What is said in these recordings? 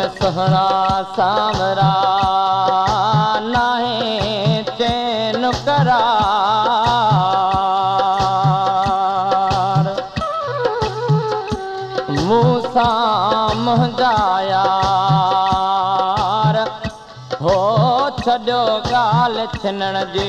सोहणा सामरा नाहे चैन करार मूसा मुंहिंजा यार हो छॾियो ॻाल्हि छिनण जी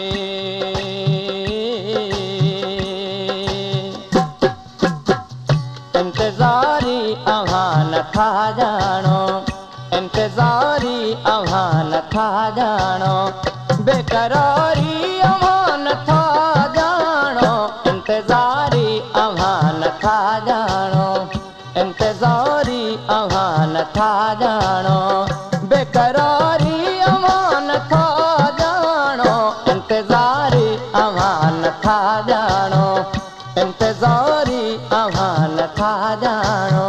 इंतज़ारी अव्हां नथा ॼाणो इंतज़ारी अव्हां नथा ॼाणो बेक़रारी अव्हां नथा ॼाणो इंतज़ारी अव्हां नथा ॼाणो इंतज़ारी अव्हां नथा ॼाणो बेक़रारी अव्हां नथा ॼाणो इंतज़ारी अव्हां नथा ॼाणो इंतज़ारी अव्हां नथा ॼाणो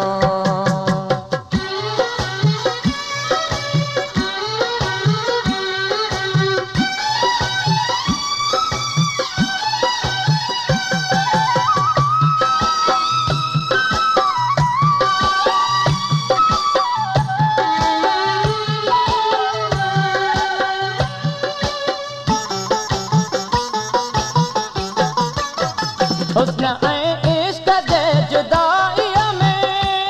हुस्न ऐं इश्क जे जुदाईअ में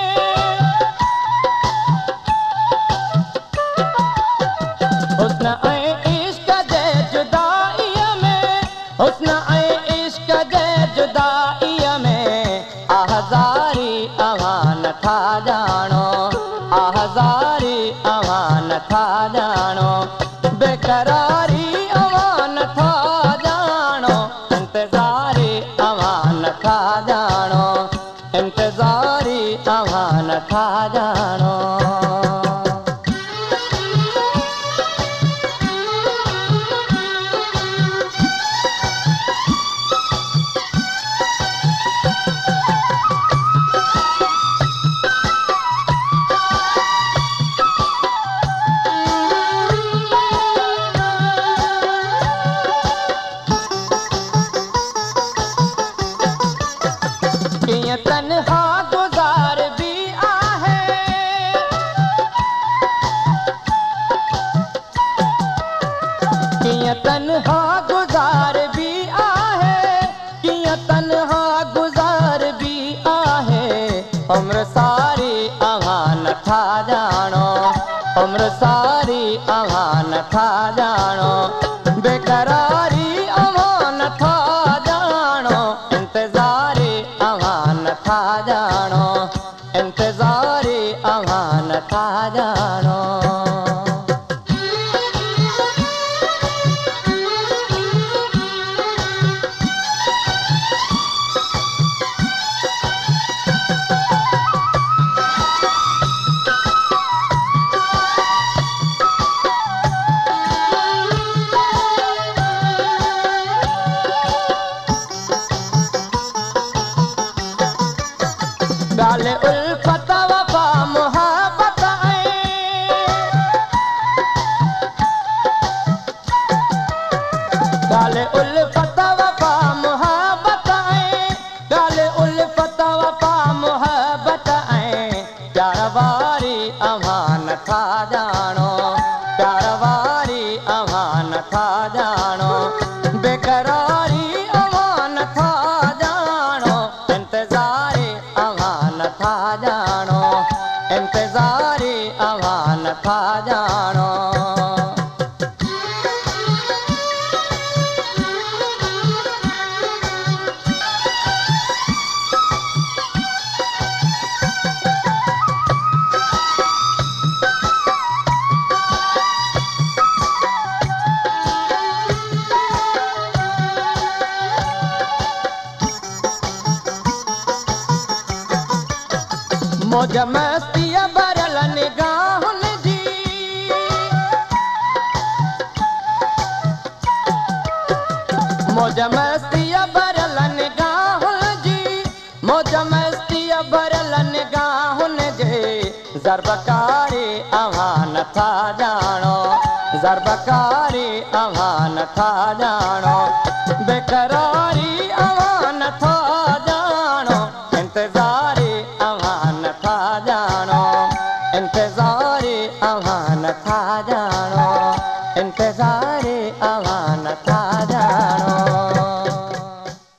हुस्न ऐं इश्क जे जुदाईअ में हुस्न ऐं इश्क जे जुदाईअ में आहज़ारी अव्हां नथा ॼाणो आहज़ारी अव्हां नथा ॼाणो बेक़रारी अव्हां नथा ॼाणो इंतज़ारी अव्हां नथा ॼाणो इंतज़ारी अव्हां नथा ॼाणो कीअं तन्हा गुज़ार बि आहे कीअं तन्हा गुज़ार बि आहे कीअं तन्हा गुज़ार बि आहे उम्र सारी अव्हां नथा ॼाणो उम्र सारी अव्हां नथा ॼाणो बेक़रारी अव्हां नथा ॼाणो इंतज़ारी अव्हां नथा ॼाणो इंतज़ारी अव्हां नथा ॼाणो ॻाल्हि उल्फत वफ़ा मुहबत ॻाल्हि उल्फत वफ़ा मुहबत ॻाल्हि उल्फत वफ़ा मुहबत प्यार वारी अव्हां नथा ॼाणो प्यार वारी अव्हां नथा ॼाणो बेक़रारी अव्हां नथा ॼाणो इंतज़ारी अव्हां नथा ॼाणो इंतज़ारी अव्हां नथा ॼाणो मौज मस्तीअ भरियल निगाहुनि जी मौज मस्तीअ भरियल निगाहुनि जी मौज मस्तीअ भरियल निगाहुनि जे ज़रबकारी अव्हां नथा ॼाणो ज़रबकारी अव्हां नथा ॼाणो बेक़रारी अव्हां नथा ॼाणो इंतज़ारी अव्हां नथा ॼाणो इंतज़ार नथा ॼाणो इंतज़ार